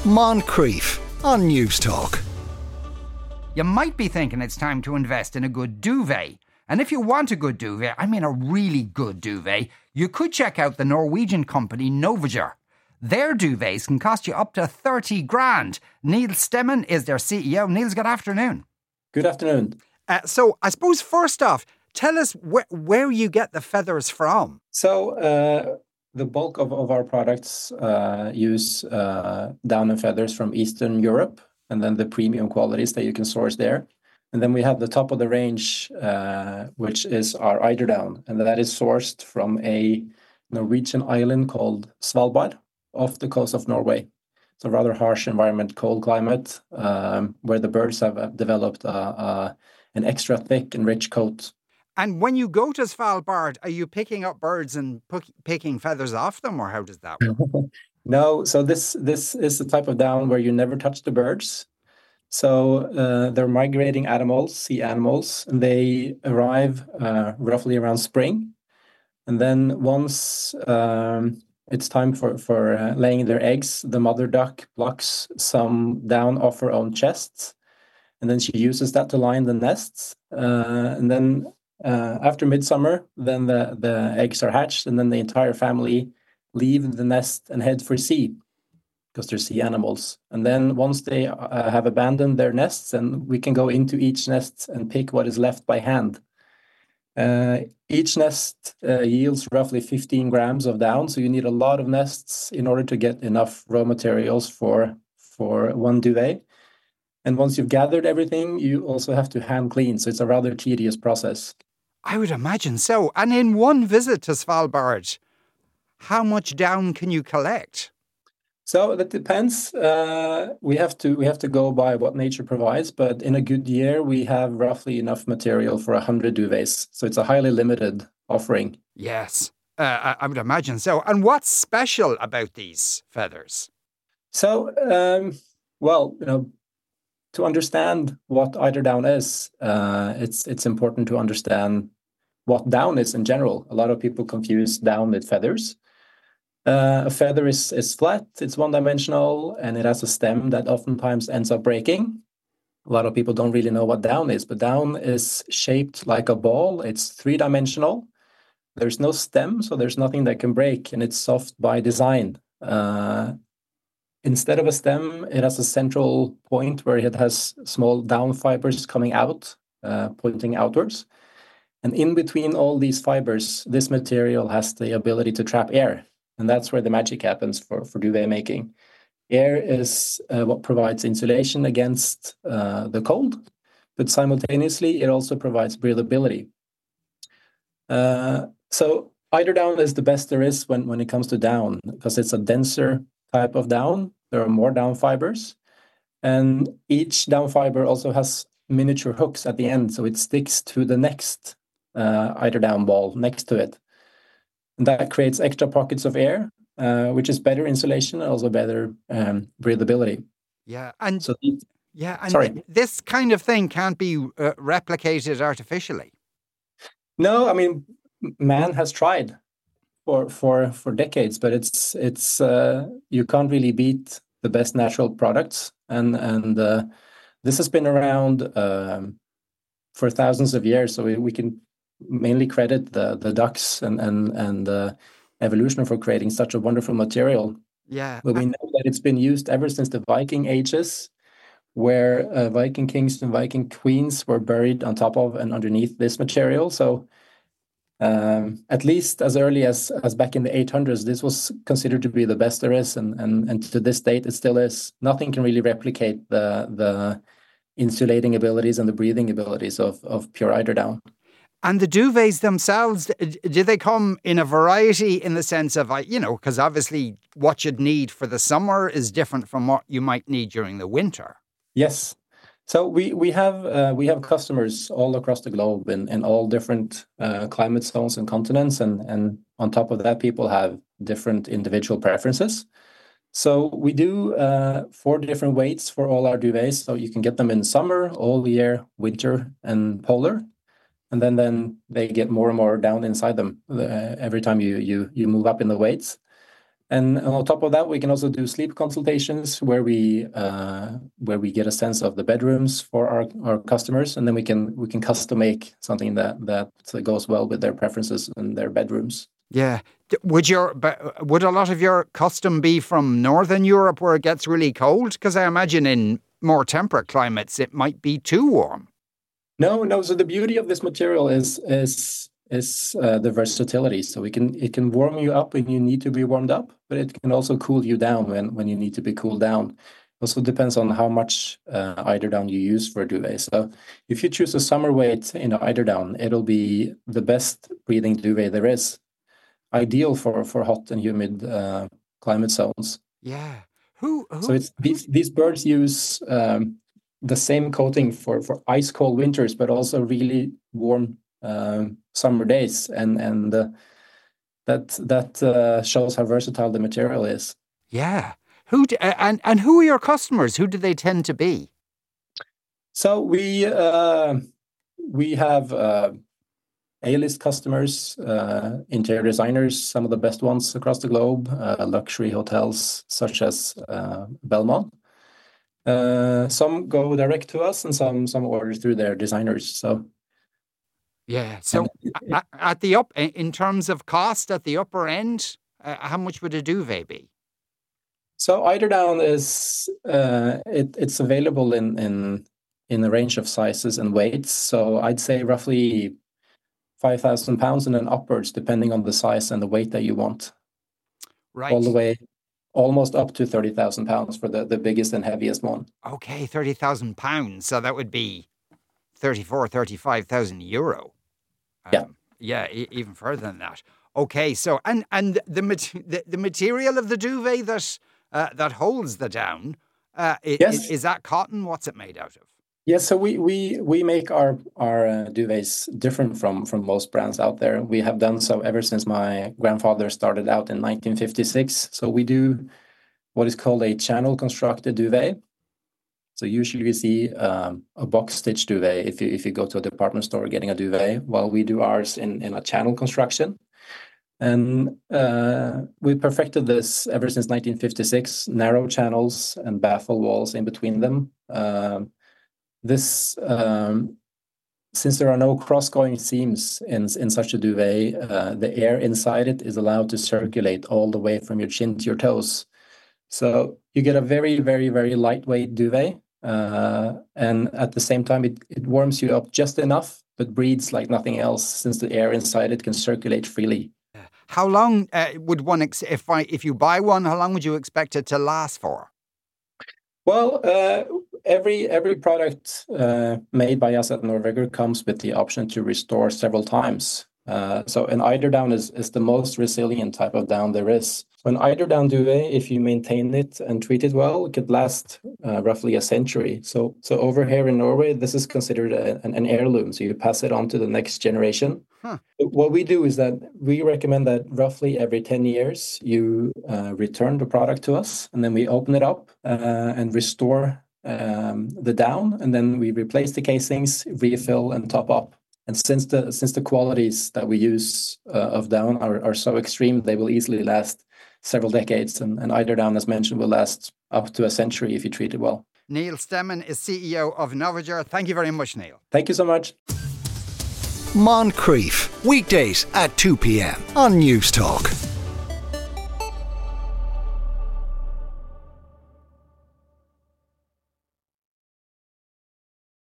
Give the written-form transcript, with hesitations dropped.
Moncrief on News Talk. You might be thinking it's time to invest in a good duvet. And if you want a good duvet, I mean a really good duvet, you could check out the Norwegian company Novager. Their duvets can cost you up to 30 grand. Neil Stemmen is their CEO. Neil's, good afternoon. Good afternoon. So I suppose first off, tell us where you get the feathers from. So the bulk of our products use down and feathers from Eastern Europe, and then the premium qualities that you can source there. And then we have the top of the range, which is our eiderdown, and that is sourced from a Norwegian island called Svalbard off the coast of Norway. It's a rather harsh environment, cold climate, where the birds have developed an extra thick and rich coat. And when you go to Svalbard, are you picking up birds and picking feathers off them, or how does that work? No, so this is the type of down where you never touch the birds. So they're migrating animals, sea animals, and they arrive roughly around spring. And then once it's time for laying their eggs, the mother duck plucks some down off her own chest, and then she uses that to line the nests. And then after midsummer, then the eggs are hatched, and then the entire family leave the nest and head for sea, because they're sea animals. And then once they have abandoned their nests, and we can go into each nest and pick what is left by hand. Each nest yields roughly 15 grams of down, so you need a lot of nests in order to get enough raw materials for one duvet. And once you've gathered everything, you also have to hand clean, so it's a rather tedious process. I would imagine so. And in one visit to Svalbard, how much down can you collect? So that depends. We have to go by what nature provides, but in a good year, we have roughly enough material for 100 duvets. So it's a highly limited offering. Yes, I would imagine so. And what's special about these feathers? So, to understand what eiderdown is, it's important to understand what down is in general. A lot of people confuse down with feathers. A feather is flat, it's one-dimensional, and it has a stem that oftentimes ends up breaking. A lot of people don't really know what down is, but down is shaped like a ball. It's three-dimensional. There's no stem, so there's nothing that can break, and it's soft by design. Instead of a stem, it has a central point where it has small down fibers coming out, pointing outwards. And in between all these fibers, this material has the ability to trap air. And that's where the magic happens for duvet making. Air is what provides insulation against the cold, but simultaneously, it also provides breathability. So eiderdown is the best there is when it comes to down, because it's a denser type of down. There are more down fibers, and each down fiber also has miniature hooks at the end, so it sticks to the next eiderdown ball next to it. And that creates extra pockets of air, which is better insulation and also better breathability. Yeah, and so this kind of thing can't be replicated artificially. No, I mean, man has tried for decades, but it's you can't really beat the best natural products, and this has been around for thousands of years. So we can mainly credit the ducks and evolution for creating such a wonderful material. Yeah, but we know that it's been used ever since the Viking ages, where Viking kings and Viking queens were buried on top of and underneath this material. So at least as early as back in the 800s, this was considered to be the best there is, and to this date it still is. Nothing can really replicate the insulating abilities and the breathing abilities of pure eiderdown. And the duvets themselves, do they come in a variety in the sense of, because obviously what you'd need for the summer is different from what you might need during the winter? Yes. So we have customers all across the globe in all different climate zones and continents, and on top of that, people have different individual preferences. So we do 4 different weights for all our duvets. So you can get them in summer, all year, winter, and polar. And then they get more and more down inside them every time you move up in the weights. And on top of that, we can also do sleep consultations where we get a sense of the bedrooms for our customers, and then we can custom make something that goes well with their preferences and their bedrooms. Yeah. Would a lot of your custom be from Northern Europe where it gets really cold? Because I imagine in more temperate climates it might be too warm. No. So the beauty of this material is the versatility. So it can warm you up when you need to be warmed up, but it can also cool you down when you need to be cooled down. Also depends on how much eiderdown you use for a duvet. So if you choose a summer weight in eiderdown, it'll be the best breathing duvet there is. Ideal for hot and humid climate zones. Yeah. So it's these birds use the same coating for ice cold winters, but also really warm summer days, and that shows how versatile the material is. Yeah. And who are your customers? Who do they tend to be? So we have A-list customers, interior designers, some of the best ones across the globe, luxury hotels such as Belmont. Some go direct to us, and some order through their designers. So. Yeah. So at the in terms of cost, at the upper end, how much would a duvet be? So eiderdown is it's available in a range of sizes and weights. So I'd say roughly £5,000 and then upwards, depending on the size and the weight that you want. Right. All the way, almost up to £30,000 for the biggest and heaviest one. Okay, £30,000. So that would be 35,000 euro. Yeah, even further than that. Okay, so and the material of the duvet that holds the down, yes. Is that cotton? What's it made out of? Yes, so we make our duvets different from most brands out there. We have done so ever since my grandfather started out in 1956. So we do what is called a channel constructed duvet. So usually we see a box stitch duvet if you go to a department store getting a duvet, while we do ours in a channel construction. And we perfected this ever since 1956, narrow channels and baffle walls in between them. Since there are no cross-going seams in such a duvet, the air inside it is allowed to circulate all the way from your chin to your toes. So you get a very, very, very lightweight duvet, and at the same time, it warms you up just enough, but breathes like nothing else, since the air inside it can circulate freely. How long would one, if you buy one, how long would you expect it to last for? Well, every product made by us at Norveger comes with the option to restore several times. So an eiderdown is the most resilient type of down there is. So an eiderdown duvet, if you maintain it and treat it well, it could last roughly a century. So over here in Norway, this is considered an heirloom. So you pass it on to the next generation. Huh. What we do is that we recommend that roughly every 10 years, you return the product to us, and then we open it up and restore the down, and then we replace the casings, refill, and top up. And since the qualities that we use of down are so extreme, they will easily last several decades. And eiderdown, as mentioned, will last up to a century if you treat it well. Neil Stemmen is CEO of Novager. Thank you very much, Neil. Thank you so much. Moncrief, weekdays at 2 p.m. on News Talk.